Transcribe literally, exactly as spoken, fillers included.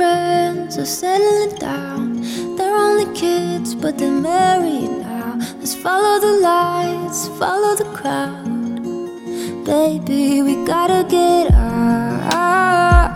friends are settling down. They're only kids, but they're married now. Let's follow the lights, follow the crowd. Baby, we gotta get out.